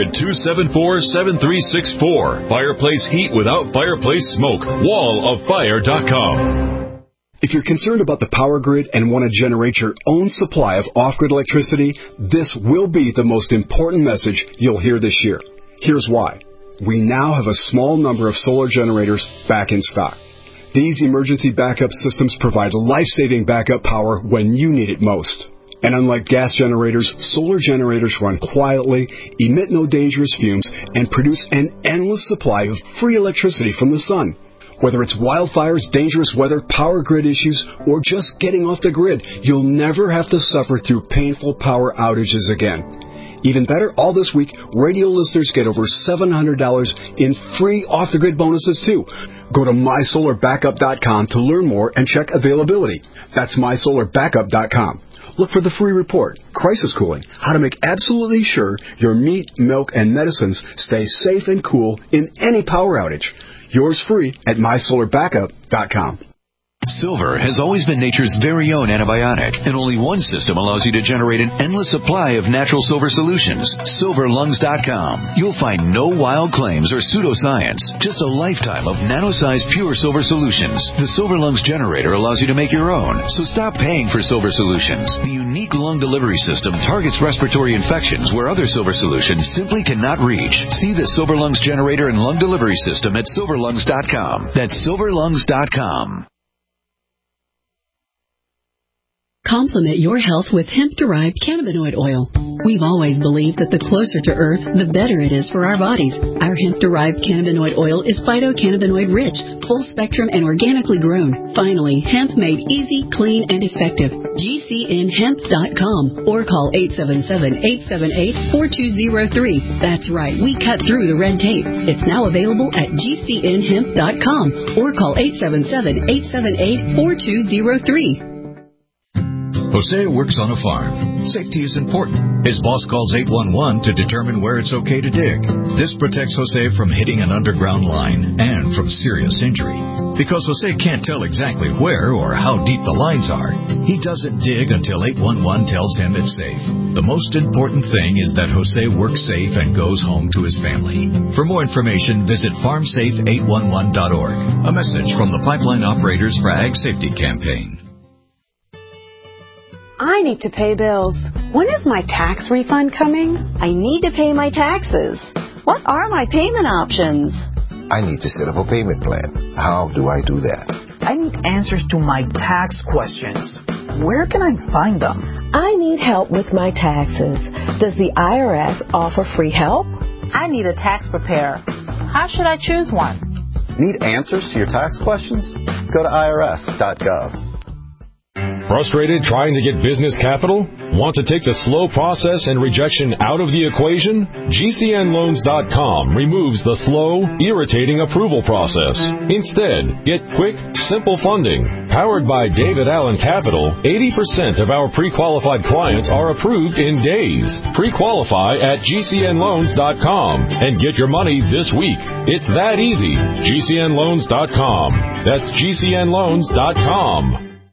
800-274-7364. Fireplace heat without fireplace smoke. walloffire.com. If you're concerned about the power grid and want to generate your own supply of off-grid electricity, this will be the most important message you'll hear this year. Here's why. We now have a small number of solar generators back in stock. These emergency backup systems provide life-saving backup power when you need it most. And unlike gas generators, solar generators run quietly, emit no dangerous fumes, and produce an endless supply of free electricity from the sun. Whether it's wildfires, dangerous weather, power grid issues, or just getting off the grid, you'll never have to suffer through painful power outages again. Even better, all this week, radio listeners get over $700 in free off-the-grid bonuses, too. Go to mysolarbackup.com to learn more and check availability. That's mysolarbackup.com. Look for the free report, Crisis Cooling, how to make absolutely sure your meat, milk, and medicines stay safe and cool in any power outage. Yours free at mysolarbackup.com. Silver has always been nature's very own antibiotic, and only one system allows you to generate an endless supply of natural silver solutions. SilverLungs.com. You'll find no wild claims or pseudoscience, just a lifetime of nano-sized pure silver solutions. The Silver Lungs generator allows you to make your own, so stop paying for silver solutions. The unique lung delivery system targets respiratory infections where other silver solutions simply cannot reach. See the Silver Lungs generator and lung delivery system at SilverLungs.com. That's SilverLungs.com. Complement your health with hemp-derived cannabinoid oil. We've always believed that the closer to Earth, the better it is for our bodies. Our hemp-derived cannabinoid oil is phytocannabinoid-rich, full-spectrum, and organically grown. Finally, hemp made easy, clean, and effective. GCNHemp.com or call 877-878-4203. That's right, we cut through the red tape. It's now available at GCNHemp.com or call 877-878-4203. Jose works on a farm. Safety is important. His boss calls 811 to determine where it's okay to dig. This protects Jose from hitting an underground line and from serious injury. Because Jose can't tell exactly where or how deep the lines are, he doesn't dig until 811 tells him it's safe. The most important thing is that Jose works safe and goes home to his family. For more information, visit farmsafe811.org. A message from the Pipeline Operators for Ag Safety Campaign. I need to pay bills. When is my tax refund coming? I need to pay my taxes. What are my payment options? I need to set up a payment plan. How do I do that? I need answers to my tax questions. Where can I find them? I need help with my taxes. Does the IRS offer free help? I need a tax preparer. How should I choose one? Need answers to your tax questions? Go to irs.gov. Frustrated trying to get business capital? Want to take the slow process and rejection out of the equation? GCNLoans.com removes the slow, irritating approval process. Instead, get quick, simple funding. Powered by David Allen Capital, 80% of our pre-qualified clients are approved in days. Pre-qualify at GCNLoans.com and get your money this week. It's that easy. GCNLoans.com. That's GCNLoans.com.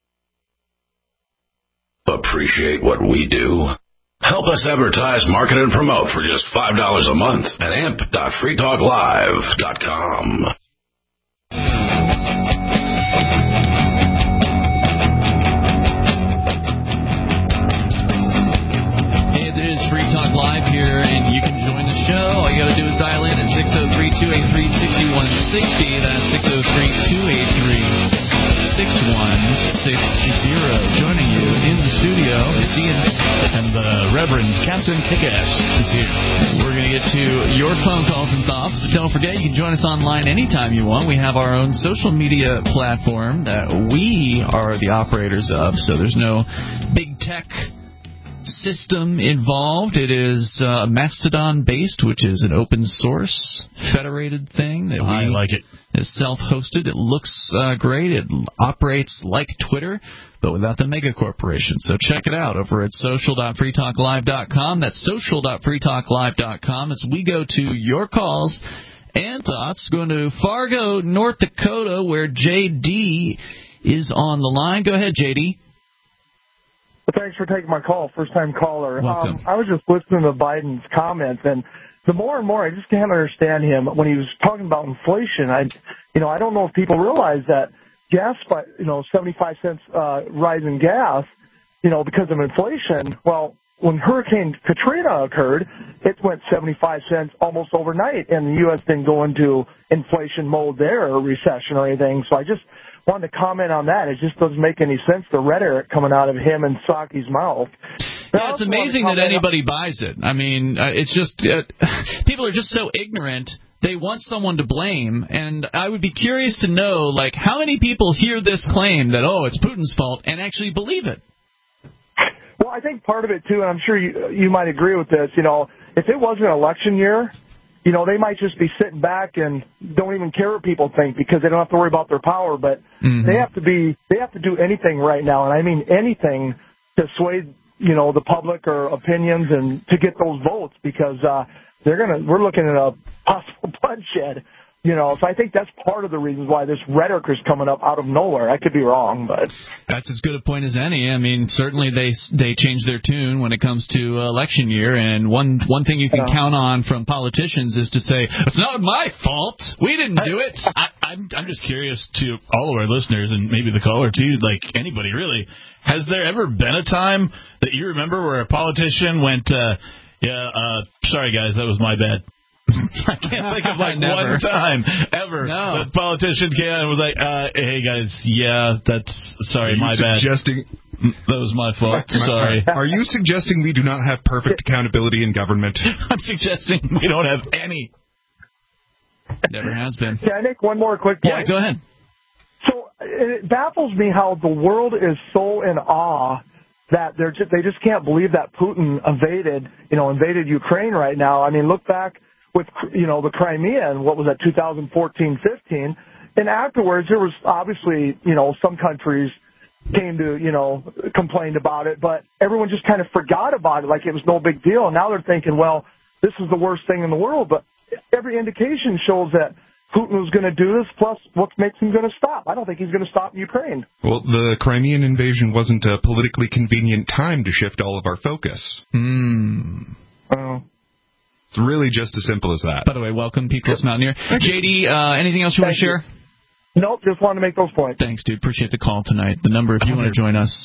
Appreciate what we do? Help us advertise, market, and promote for just $5 a month at amp.freetalklive.com. Hey, it is Free Talk Live here, and you can join the show. All you got to do is dial in at 603-283-6160. That's 603-283-6160. Joining you in the studio, it's Ian and the Reverend Captain Kickass is here. We're going to get to your phone calls and thoughts, but don't forget you can join us online anytime you want. We have our own social media platform that we are the operators of, so there's no big tech system involved. It is Mastodon-based, which is an open source federated thing. That I like it. It's self-hosted. It looks great. It operates like Twitter, but without the mega corporation. So check it out over at social.freetalklive.com. That's social.freetalklive.com as we go to your calls and thoughts. Going to Fargo, North Dakota, where J.D. is on the line. Go ahead, J.D. Well, thanks for taking my call, first-time caller. Welcome. I was just listening to Biden's comments, and the more and more I just can't understand him when he was talking about inflation. I don't know if people realize that gas, 75 cents rise in gas, because of inflation. Well, when Hurricane Katrina occurred, it went 75 cents almost overnight, and the U.S. didn't go into inflation mode there or recession or anything. So I just wanted to comment on that. It just doesn't make any sense, the rhetoric coming out of him and Psaki's mouth. Yeah, it's amazing that anybody buys it. I mean, it's just people are just so ignorant. They want someone to blame, and I would be curious to know, how many people hear this claim that, it's Putin's fault, and actually believe it? Well, I think part of it, too, and I'm sure you might agree with this, if it wasn't an election year, they might just be sitting back and don't even care what people think because they don't have to worry about their power, but they have to do anything right now, and I mean anything to sway the public or opinions and to get those votes because we're looking at a possible bloodshed. So I think that's part of the reasons why this rhetoric is coming up out of nowhere. I could be wrong, but that's as good a point as any. I mean, certainly they change their tune when it comes to election year, and one thing you can count on from politicians is to say it's not my fault. We didn't do it. I'm just curious to all of our listeners and maybe the caller too, anybody really. Has there ever been a time that you remember where a politician went, sorry guys, that was my bad? I can't think of one time ever that a politician came and was like, hey guys, that's sorry, my bad. Suggesting That was my fault. Sorry. Are you suggesting we do not have perfect accountability in government? I'm suggesting we don't have any. Never has been. Can I make one more quick point? Yeah, go ahead. So it baffles me how the world is so in awe that they just can't believe that Putin invaded Ukraine right now. I mean, look back with, the Crimea and what was that, 2014-15. And afterwards, there was obviously, some countries came to, complained about it, but everyone just kind of forgot about it like it was no big deal. And now they're thinking, well, this is the worst thing in the world. But every indication shows that Putin was going to do this, plus what makes him going to stop? I don't think he's going to stop in Ukraine. Well, the Crimean invasion wasn't a politically convenient time to shift all of our focus. It's really just as simple as that. By the way, welcome, Peakless Mountaineer. JD, anything else you want to share? Nope, just wanted to make those points. Thanks, dude. Appreciate the call tonight. The number, if you want to join us,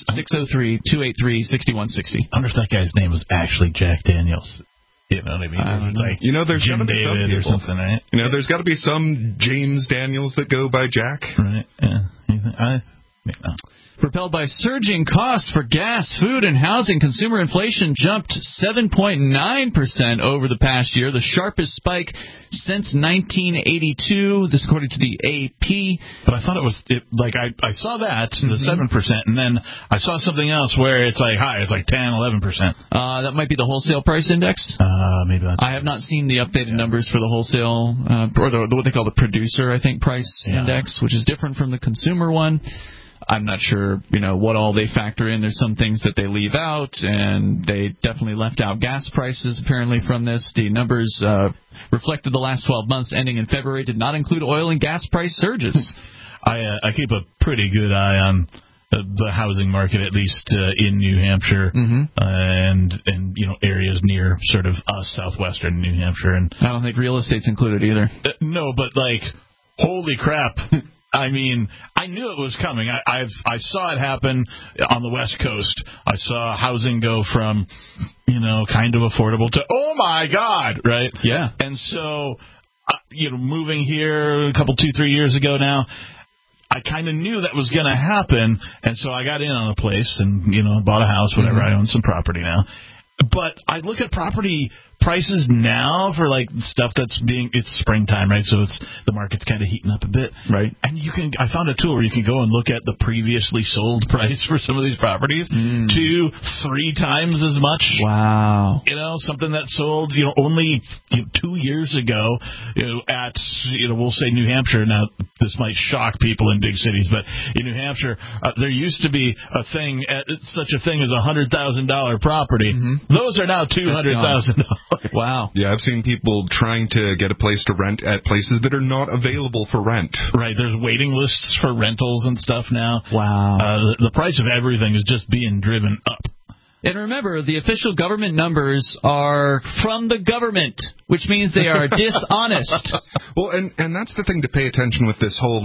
603-283-6160. I wonder if that guy's name was actually Jack Daniels. You know what I mean? Like there's Jim David or something, right? There's got to be some James Daniels that go by Jack. Right, yeah. Propelled by surging costs for gas, food, and housing, consumer inflation jumped 7.9% over the past year, the sharpest spike since 1982. This according to the AP. But I thought I saw that, the 7%, and then I saw something else where it's like high, it's like 10, 11%. That might be the wholesale price index. Maybe that's I have not seen the updated numbers for the wholesale, or what they call the producer, I think, price index, which is different from the consumer one. I'm not sure, what all they factor in. There's some things that they leave out, and they definitely left out gas prices, apparently, from this. The numbers reflected the last 12 months ending in February did not include oil and gas price surges. I keep a pretty good eye on the housing market, at least in New Hampshire, and areas near sort of southwestern New Hampshire. And I don't think real estate's included either. No, but holy crap. I mean, I knew it was coming. I saw it happen on the West Coast. I saw housing go from, kind of affordable to, oh my God, right? Yeah. And so, moving here a couple, 2-3 years ago now, I kind of knew that was going to happen. And so I got in on a place and, bought a house, whatever. I own some property now. But I look at property prices now for stuff it's springtime, right? So the market's kind of heating up a bit, right? And I found a tool where you can go and look at the previously sold price for some of these properties, 2-3 times as much. Wow. Something that sold, only 2 years ago, at we'll say New Hampshire. Now this might shock people in big cities, but in New Hampshire, there used to be such a thing as $100,000 property. Those are now $200,000. Wow. Yeah, I've seen people trying to get a place to rent at places that are not available for rent. Right, there's waiting lists for rentals and stuff now. Wow. The price of everything is just being driven up. And remember, the official government numbers are from the government, which means they are dishonest. Well, and that's the thing to pay attention with this whole,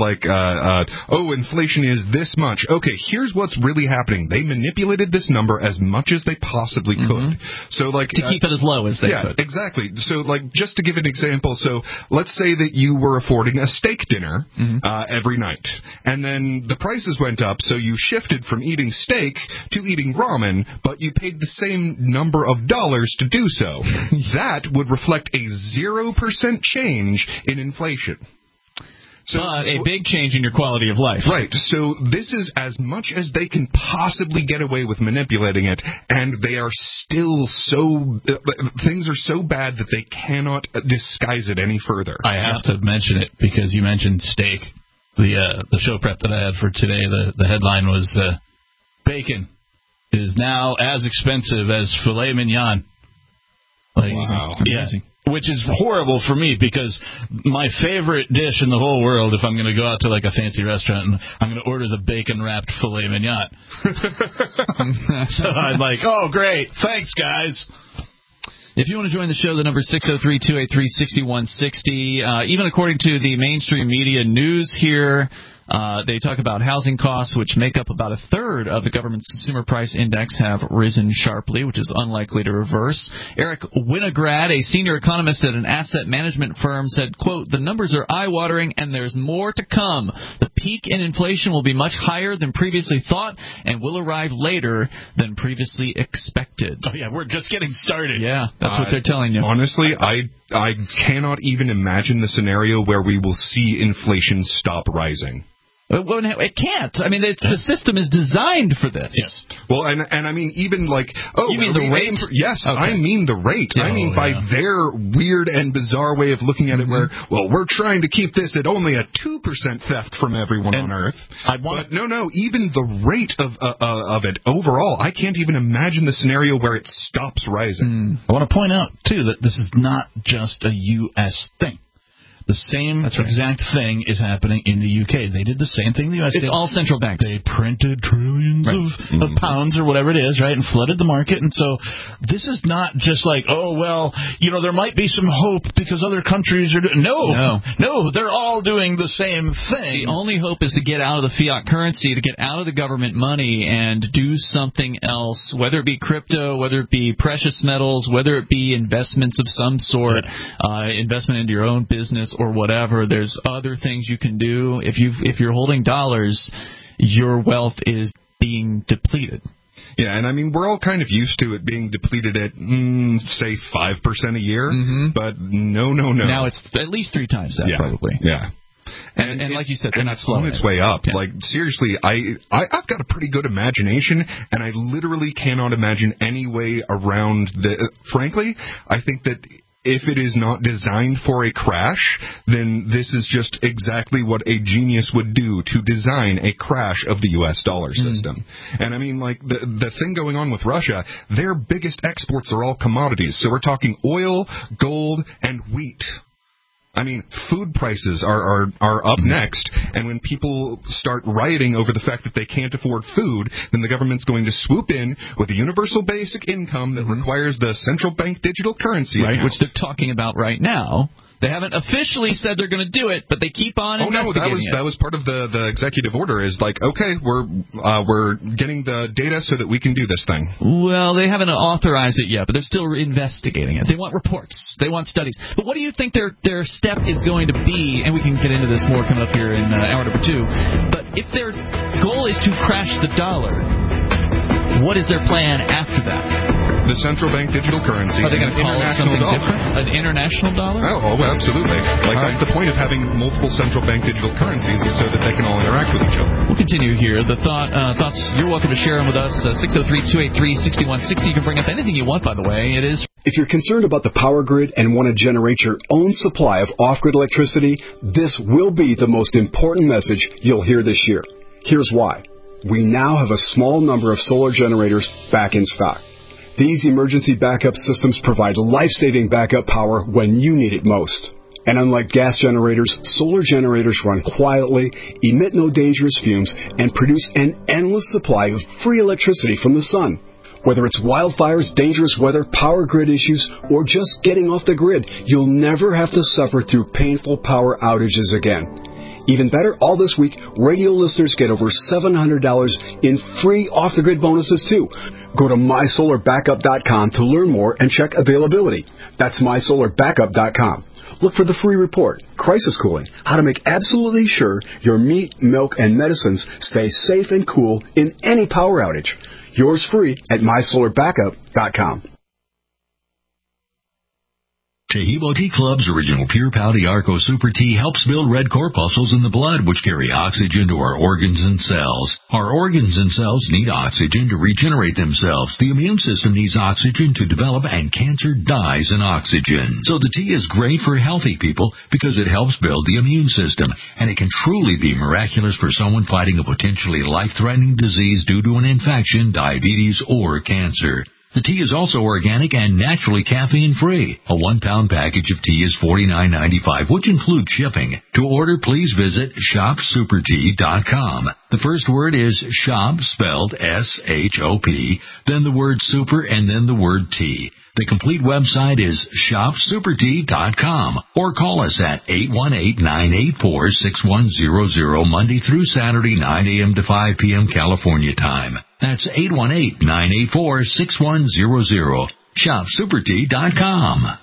inflation is this much. Okay, here's what's really happening. They manipulated this number as much as they possibly could. So, to keep it as low as they could. Yeah, exactly. So, just to give an example, so let's say that you were affording a steak dinner every night, and then the prices went up, so you shifted from eating steak to eating ramen, but you paid the same number of dollars to do so. That would reflect a 0% change in inflation. So, a big change in your quality of life. Right. So this is as much as they can possibly get away with manipulating it, and they are still things are so bad that they cannot disguise it any further. I have to mention it because you mentioned steak. The show prep that I had for today, the headline was bacon is now as expensive as filet mignon. Wow. Amazing. Which is horrible for me because my favorite dish in the whole world, if I'm going to go out to a fancy restaurant and I'm going to order the bacon-wrapped filet mignon. So I'm like, oh, great. Thanks, guys. If you want to join the show, the number is 603-283-6160. Even according to the mainstream media news here, They talk about housing costs, which make up about a third of the government's consumer price index, have risen sharply, which is unlikely to reverse. Eric Winograd, a senior economist at an asset management firm, said, quote, "The numbers are eye-watering and there's more to come. The peak in inflation will be much higher than previously thought and will arrive later than previously expected." Oh, yeah, we're just getting started. Yeah, that's what they're telling you. Honestly, I cannot even imagine the scenario where we will see inflation stop rising. It can't. I mean, the system is designed for this. Yes. Well, and I mean, even like, you mean the rate? Yes, okay. I mean the rate. Yeah. I mean by their weird and bizarre way of looking at it, where, well, we're trying to keep this at only a 2% theft from everyone on Earth. But no, even the rate of it overall, I can't even imagine the scenario where it stops rising. I want to point out, too, that this is not just a U.S. thing. The same exact thing is happening in the UK. They did the same thing the U.S. did. It's all central banks. They printed trillions of pounds or whatever it is, right, and flooded the market. And so this is not just like, oh, well, there might be some hope because other countries are doing. No, they're all doing the same thing. The only hope is to get out of the fiat currency, to get out of the government money and do something else, whether it be crypto, whether it be precious metals, whether it be investments of some sort, investment into your own business, or whatever. There's other things you can do. If you're holding dollars, your wealth is being depleted. Yeah, and I mean, we're all kind of used to it being depleted at, say, 5% a year, but no. Now it's at least 3 times that, probably. Yeah. And like you said, they're not it's slowing on its way up. Yeah. Like, seriously, I've got a pretty good imagination, and I literally cannot imagine any way around the... Frankly, I think that if it is not designed for a crash, then this is just exactly what a genius would do to design a crash of the U.S. dollar system. And I mean, like, the thing going on with Russia, their biggest exports are all commodities. So we're talking oil, gold, and wheat. I mean, food prices are up next, and when people start rioting over the fact that they can't afford food, then the government's going to swoop in with a universal basic income that requires the central bank digital currency account. Which they're talking about right now. They haven't officially said they're going to do it, but they keep on investigating that was part of the executive order, is like, okay, we're getting the data so that we can do this thing. Well, they haven't authorized it yet, but they're still investigating it. They want reports. They want studies. But what do you think their step is going to be? And we can get into this more coming up here in hour number 2. But if their goal is to crash the dollar, what is their plan after that? The central bank digital currency. Are they going to call it something different? An international dollar? Oh, absolutely. That's the point of having multiple central bank digital currencies, is so that they can all interact with each other. We'll continue here. The thoughts, you're welcome to share them with us. 603-283-6160. You can bring up anything you want, by the way. It is. If you're concerned about the power grid and want to generate your own supply of off-grid electricity, this will be the most important message you'll hear this year. Here's why. We now have a small number of solar generators back in stock. These emergency backup systems provide life-saving backup power when you need it most. And unlike gas generators, solar generators run quietly, emit no dangerous fumes, and produce an endless supply of free electricity from the sun. Whether it's wildfires, dangerous weather, power grid issues, or just getting off the grid, you'll never have to suffer through painful power outages again. Even better, all this week, radio listeners get over $700 in free off-the-grid bonuses, too. Go to mysolarbackup.com to learn more and check availability. That's mysolarbackup.com. Look for the free report, Crisis Cooling, how to make absolutely sure your meat, milk, and medicines stay safe and cool in any power outage. Yours free at mysolarbackup.com. Taheebo Tea Club's original Pure Pouty Arco Super Tea helps build red corpuscles in the blood, which carry oxygen to our organs and cells. Our organs and cells need oxygen to regenerate themselves. The immune system needs oxygen to develop, and cancer dies in oxygen. So the tea is great for healthy people because it helps build the immune system, and it can truly be miraculous for someone fighting a potentially life-threatening disease due to an infection, diabetes, or cancer. The tea is also organic and naturally caffeine-free. A 1-pound package of tea is $49.95, which includes shipping. To order, please visit shopsupertea.com. The first word is shop, spelled S-H-O-P, then the word super, and then the word tea. The complete website is shopsupertea.com or call us at 818-984-6100 Monday through Saturday, 9 a.m. to 5 p.m. California time. That's 818-984-6100. Shopsupertea.com.